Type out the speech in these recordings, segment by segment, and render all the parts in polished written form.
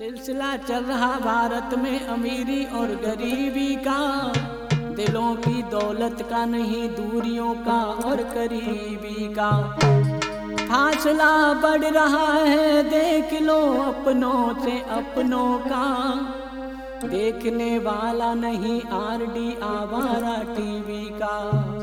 सिलसिला चल रहा भारत में अमीरी और गरीबी का, दिलों की दौलत का नहीं दूरियों का और करीबी का। फासला बढ़ रहा है देख लो अपनों से अपनों का, देखने वाला नहीं आरडी आवारा टीवी का।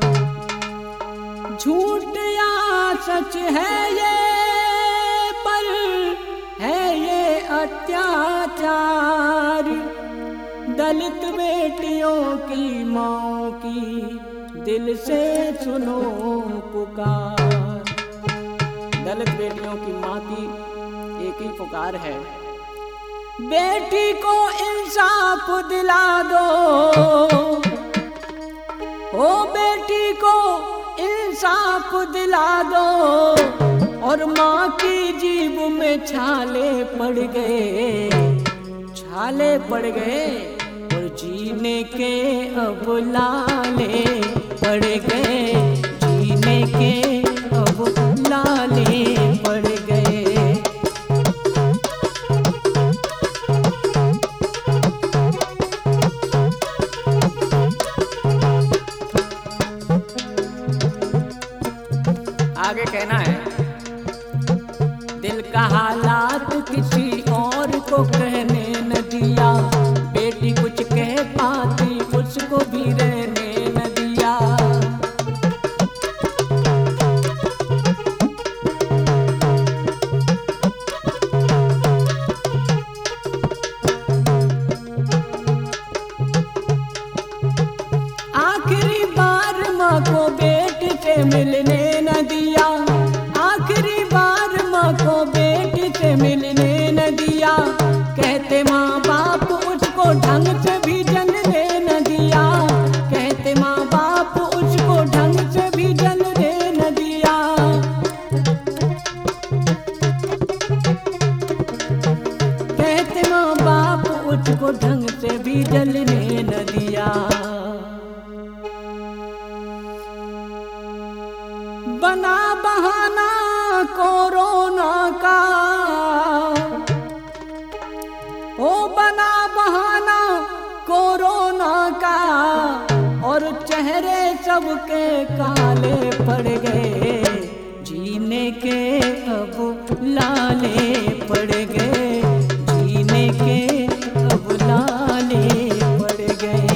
झूठ या सच है ये पर है ये अत्याचार, दलित बेटियों की माओ की दिल से सुनो पुकार। दलित बेटियों की माँ की एक ही पुकार है, बेटी को इंसाफ दिला दो, ओ बेटी को इंसाफ दिला दो। और माँ की जीभ में छाले पड़ गए, छाले पड़ गए और जीने के अब लाले पड़ गए, जीने के अब लाले पड़ गए। आगे कहना है, दिल का हालात किसी और को कहने न दिया, बेटी कुछ कह पाती उसको भी रहने न दिया। आखिरी बार माँ को बेटी से मिलने न दिया, आखिरी बार माँ को बेटी से मिलने न दिया। कहते माँ बाप उसको ढंग से भी जलने न दिया, कहते माँ बाप उसको ढंग से भी जलने न दिया। कहते माँ बाप उसको ढंग से भी जलने न दिया। बना बहाना कोरोना का, ओ बना बहाना कोरोना का, और चेहरे सबके काले पड़ गए, जीने के अब लाले पड़ गए, जीने के अब लाले पड़ गए।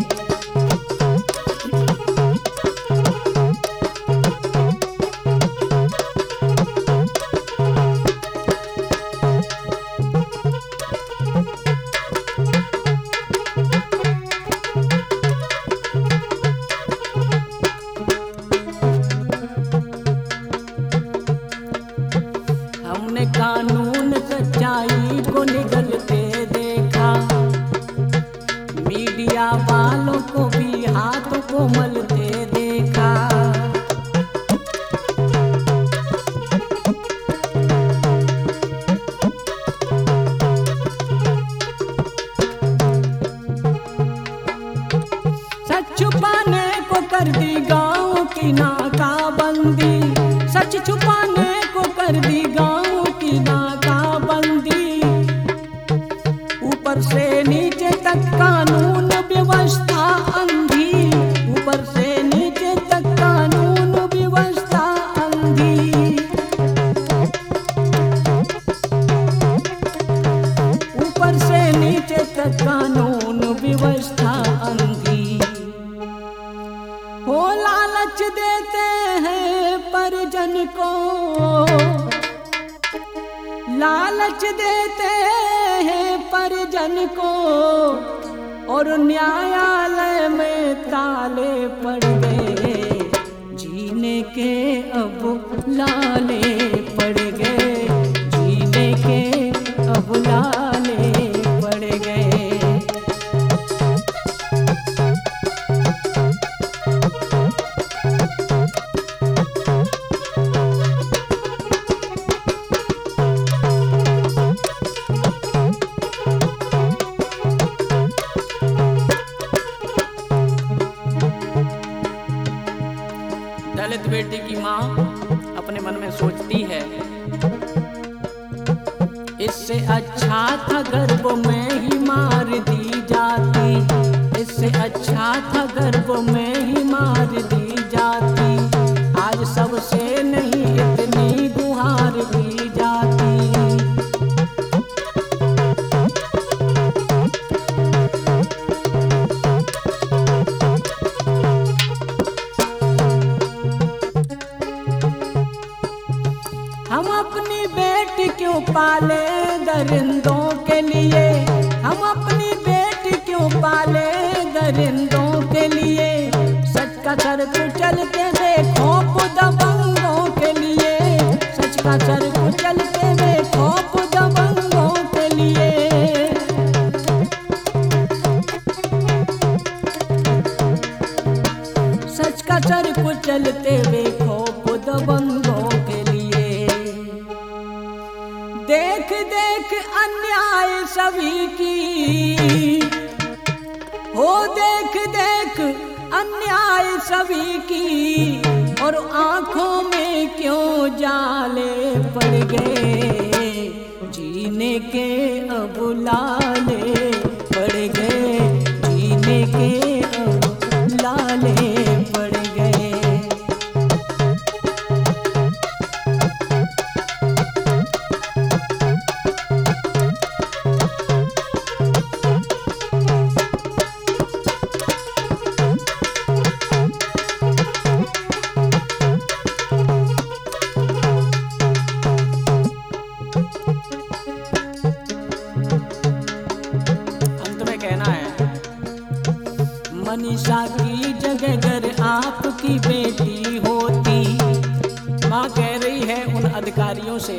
हमने कानून सच्चाई को निगलते देखा, मीडिया वालों को भी हाथों को मलते देखा। सच छुपाने को कर दी गाँव की नाकाबंदी, सच छुपाने को कर दी गाँव की नाकाबंदी। ऊपर से नीचे तक कानून व्यवस्था अंधी, ऊपर से नीचे तक कानून व्यवस्था अंधी। ऊपर से नीचे तक कानून व्यवस्था अंधी। हो लालच देते हैं परिजन को, लालच देते हैं परिजन को, और न्यायालय में ताले पड़ गए, जीने के अब लाले पड़ गए, जीने के अब लाले पड़ गए। दलित बेटी की माँ अपने मन में सोचती है, था गर्भ में ही मार दी जाती, इससे अच्छा था गर्भ में ही मार दी जाती। आज सबसे नहीं इतनी गुहार दी जाती। हम अपनी बेटी क्यों पाले दरिंदों के लिए, हम अपनी बेटी क्यों पाले दरिंदों के लिए। सच का सर कुचलते देखो दबंगों के लिए, सच का सर कुचलते देखो दबंगों के लिए। सच का सर कुचलते देखो दबंगों के लिए। देख देख अन्याय सभी की, हो देख देख अन्याय सभी की, और आंखों में क्यों जाले पड़ गए। जीने के अब लाले पड़ गए, जीने के अब लाले पड़ गए। मनीषा की जगह अगर आपकी बेटी होती, माँ कह रही है उन अधिकारियों से,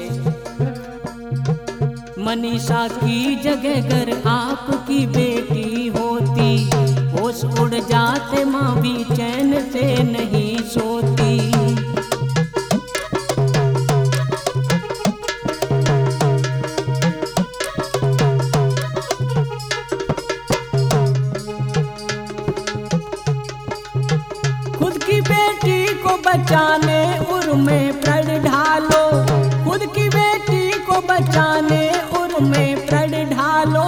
मनीषा की जगह अगर आपकी बेटी होती, होश उड़ जाते माँ भी चैन से नहीं सोती। बचाने उर में प्रण ढालो, खुद की बेटी को बचाने उर में प्रण ढालो।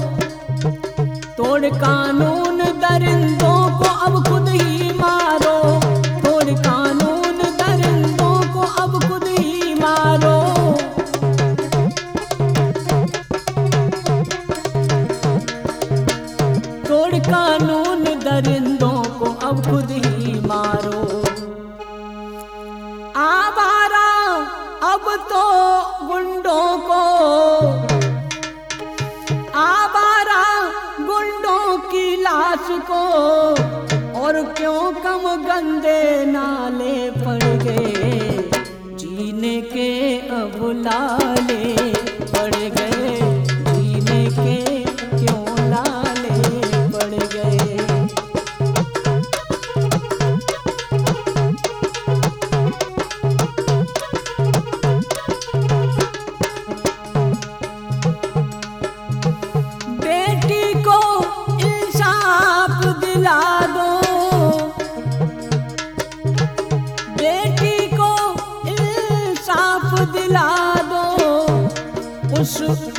तोड़ कानून दरिंदों को अब खुद ही मारो, तोड़ कानून दरिंदों को अब खुद ही मारो। तोड़ कानून दरिंदों को अब खुद ही मारो। आवारा अब तो गुंडों को, आवारा गुंडों की लाश को, और क्यों कम गंदे नाले पड़ गए। जीने के अब लाले पड़ गए, जीने के क्यों लाले पड़ गए। उस